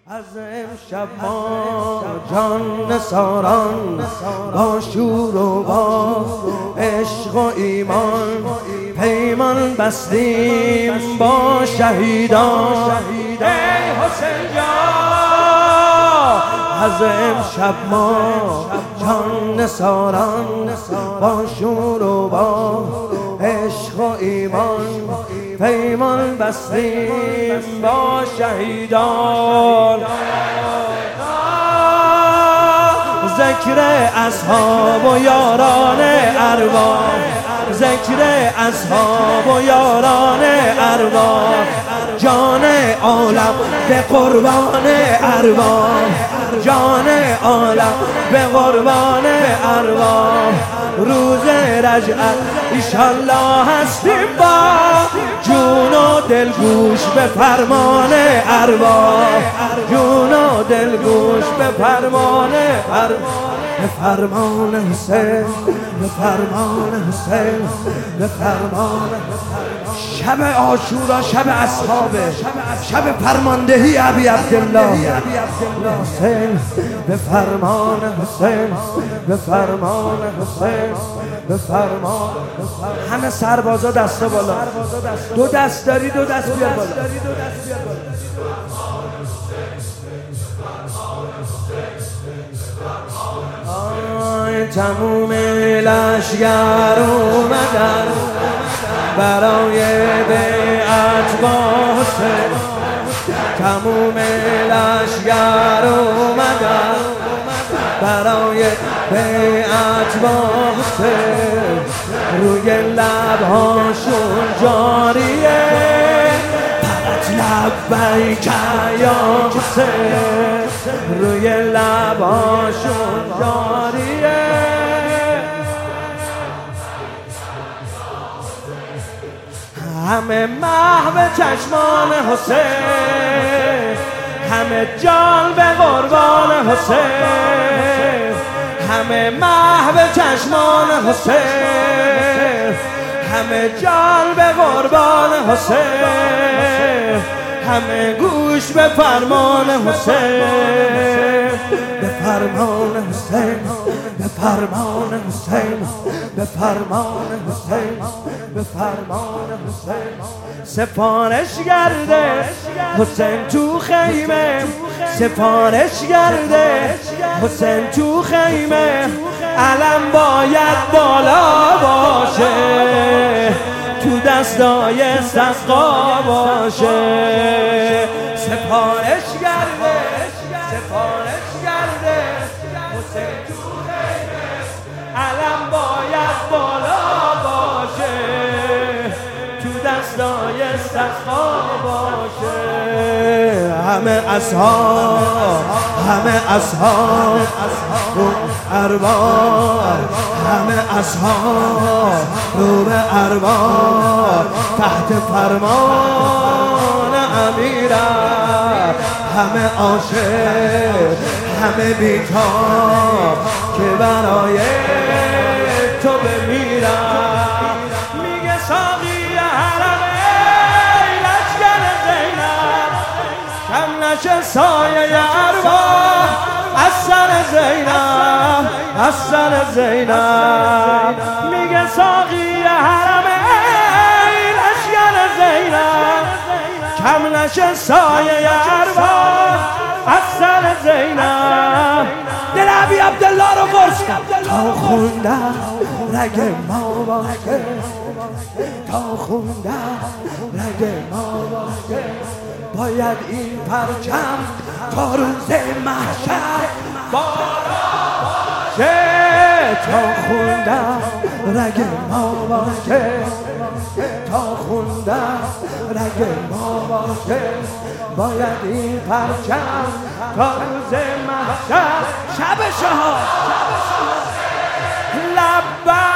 از امشب ما جان نثاران با شور و با عشق و ایمان پیمان بستیم با شهیدان. ای حسین جان از امشب ما جان نثاران با شور و با عشق و ایمان پیمان بستیم با شهیدان. ذکر اصحاب و یاران ارواح، ذکر اصحاب و یاران ارواح، جان عالم به قربان ارواح، جان عالم به قربان ارواح. روز رجعت ایشالله هستیم با جون و دل گوش به فرمان ارواح، جون و دل گوش به فرمان ارواح. به فرمان حسین، به فرمان حسین، به فرمان. شب عاشورا شب اصحابه، شب فرماندهی ابی عبدالله حسین. به فرمان حسین، به فرمان حسین، به فرمان. همه سربازا دست بالا، دو دست داری دو دست بیار بالا. تموم لشگر اومدن برای بیعت با حسین، تموم لشگر اومدن برای بیعت با حسین. روی لبهاشون جاریه فقط لبیک یا حسین، روی لبهاشون جاریه. همه محو چشمان حسین، همه جان به قربان حسین، همه محو چشمان حسین، همه جان به قربان حسین، همه گوش به فرمان حسین. به فرمان حسین، به فرمان حسین، به فرمان حسین، به فرمان حسین. سفارش گرده حسین تو خیمه، سفارش گرده حسین تو خیمه. علم باید بالا باشه، تو دستای سقا باشه. سفارش گرده، سفارش گرده حسین تو خیمه. علم باید بالا باشه، تو دستای سقا باشه. همه اصحاب، همه اصحاب رو ارواح، همه اصحاب رو به ارواح تحت فرمان امیرم. همه عاشق، همه بیتاب که برای تو بمیرم. میگه ساقی حرم ای لشکر زینب، کم نشه سایه ارواح از سر زینب، از سر زینب. میگه ساقی حرم ای لشکر زینب، کم نشه سایه ارواح از سر زینب. دل ابی عبدالله رو قرص کن تا خوندم رگ ما باشه، تا خوندم رگ ما باشه. باید این پرچم تا روز محشر بارا باشه، تا خوندم رگ ما باشه، تا خوندم رگ ما باشه. باید این پرچم تا روز محشر. شب شهاد لبیک